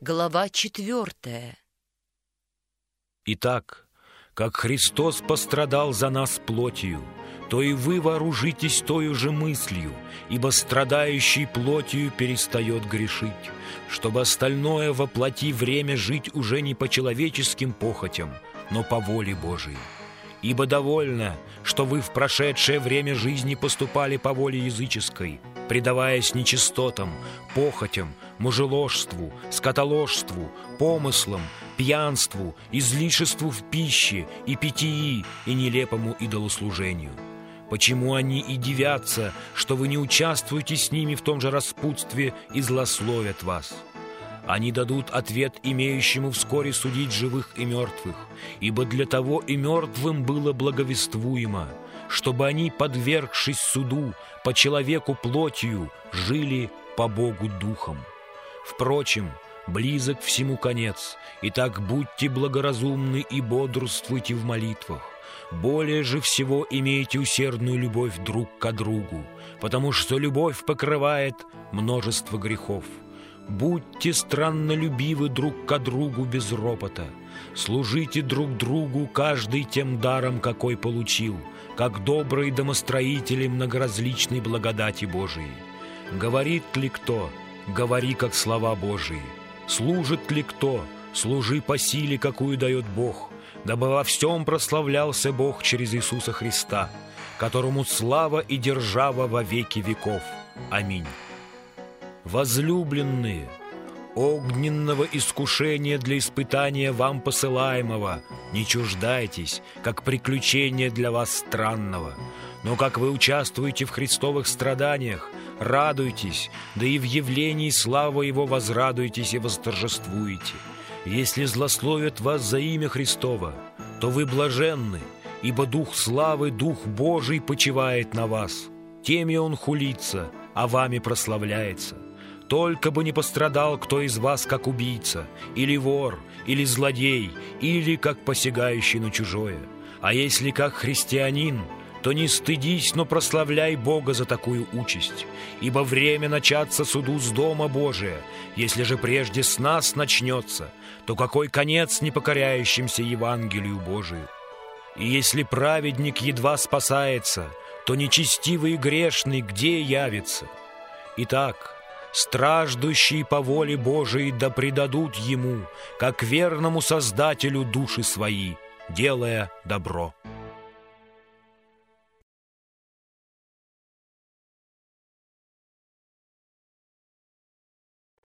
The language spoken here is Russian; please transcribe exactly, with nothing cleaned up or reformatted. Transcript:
Глава четвертая. Итак, как Христос пострадал за нас плотью, то и вы вооружитесь тою же мыслью, ибо страдающий плотью перестает грешить, чтобы остальное во плоти время жить уже не по человеческим похотям, но по воле Божией. Ибо довольно, что вы в прошедшее время жизни поступали по воле языческой, предаваясь нечистотам, похотям, мужеложству, скотоложству, помыслам, пьянству, излишеству в пище и питьи и нелепому идолослужению. Почему они и дивятся, что вы не участвуете с ними в том же распутстве и злословят вас? Они дадут ответ имеющему вскоре судить живых и мертвых, ибо для того и мертвым было благовествуемо, чтобы они, подвергшись суду по человеку плотью, жили по Богу духом. Впрочем, близок всему конец, итак будьте благоразумны и бодрствуйте в молитвах. Более же всего имейте усердную любовь друг к другу, потому что любовь покрывает множество грехов. Будьте страннолюбивы друг к другу без ропота. Служите друг другу каждый тем даром, какой получил, как добрые домостроители многоразличной благодати Божией. Говорит ли кто, говори как слова Божии. Служит ли кто, служи по силе, какую дает Бог, дабы во всем прославлялся Бог через Иисуса Христа, которому слава и держава во веки веков. Аминь. Возлюбленные, огненного искушения для испытания вам посылаемого не чуждайтесь, как приключения для вас странного, но как вы участвуете в Христовых страданиях, радуйтесь, да и в явлении славы Его возрадуйтесь и восторжествуете. Если злословят вас за имя Христово, то вы блаженны, ибо Дух славы, Дух Божий почивает на вас. Теми Он хулится, а вами прославляется. Только бы не пострадал кто из вас, как убийца, или вор, или злодей, или как посягающий на чужое. А если как христианин, то не стыдись, но прославляй Бога за такую участь, ибо время начаться суду с дома Божия. Если же прежде с нас начнется, то какой конец непокоряющимся Евангелию Божию? И если праведник едва спасается, то нечестивый и грешный где явится? Итак, страждущие по воле Божией да предадут Ему, как верному Создателю, души свои, делая добро.